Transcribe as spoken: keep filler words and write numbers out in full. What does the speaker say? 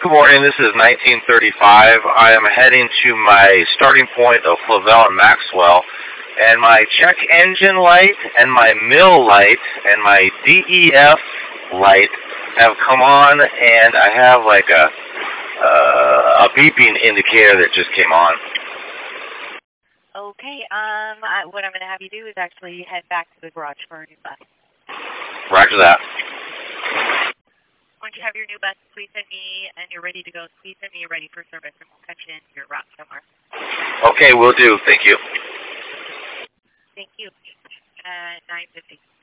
Good morning. This is nineteen thirty-five. I am heading to my starting point of Flavelle and Maxwell, and my check engine light and my mill light and my D E F light have come on, and I have like a uh, a beeping indicator that just came on. Okay. Um, I, what I'm going to have you do is actually head back to the garage for a new bus. Roger that. Once you have your new bus, please send me, and you're ready to go, please send me you're ready for service, and we'll catch you in your route somewhere. Okay, will do. Thank you. Thank you. At nine fifty.